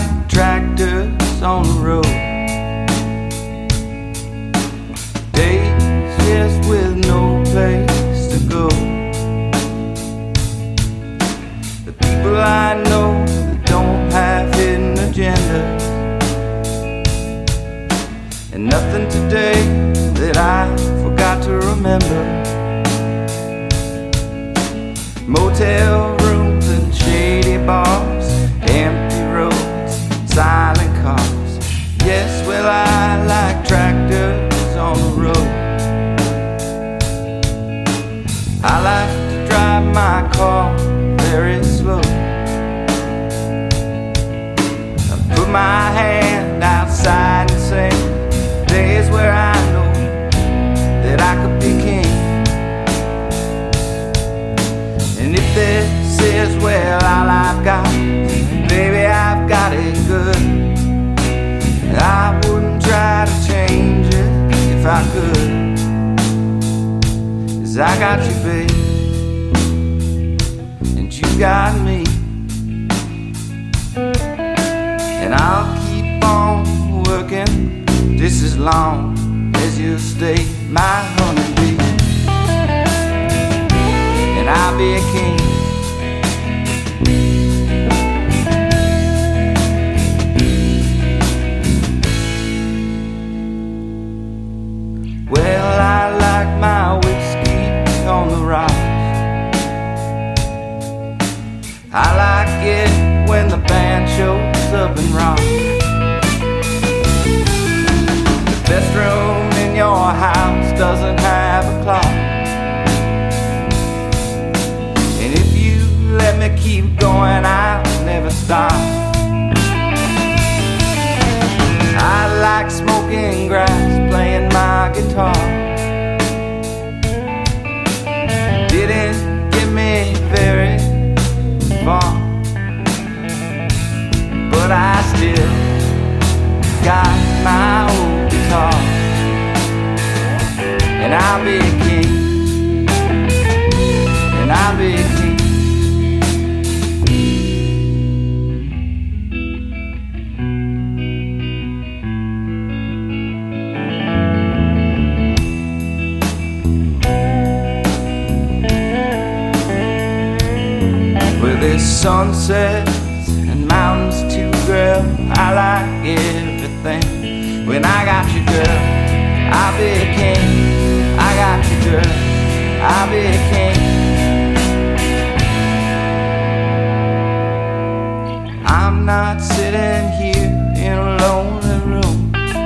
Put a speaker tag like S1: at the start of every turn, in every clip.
S1: like tractors on the road. Days just with no place to go. The people I know that don't have hidden agendas, and nothing today that I forgot to remember. Motel rooms and shady bars, empty roads, silent cars. Yes, well, I like tractors on the road. I like to drive my car very slow. I put my hand outside and sing days where I know that I could be king. And if this is well all I've got, baby, I've got it good. I wouldn't try to change it if I could, 'cause I got you, babe, and you got me. And I'll keep on working just as long as you stay my honeybee, and I'll be a king. Well, I like my whiskey on the rocks. I like it when the band shows up and rocks. The best room in your house doesn't have a clock, and if you let me keep going, I'll never stop. I like smoking grass, playing my guitar. Didn't get me very far, but I still got my old guitar, and I'll be a king, and I'll be a king. With there's sunsets and mountains to grill, I like everything. When I got you, girl, I'll be a king. I got you, girl, I'll be a king. I'm not sitting here in a lonely room,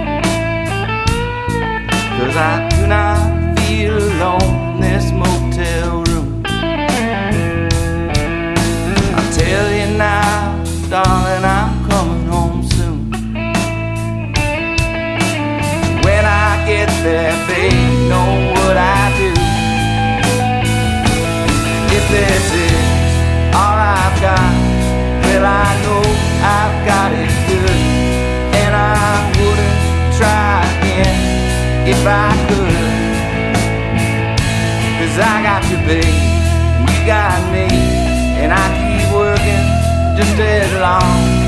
S1: 'cause I do not feel alone in this motel room. I'll tell you now, darling, I'm coming home soon. When I get there, babe, know what I do. If this is all I've got, well, I know I've got it good, and I wouldn't try again if I could, 'cause I got you, babe, and you got me, and I keep working just as long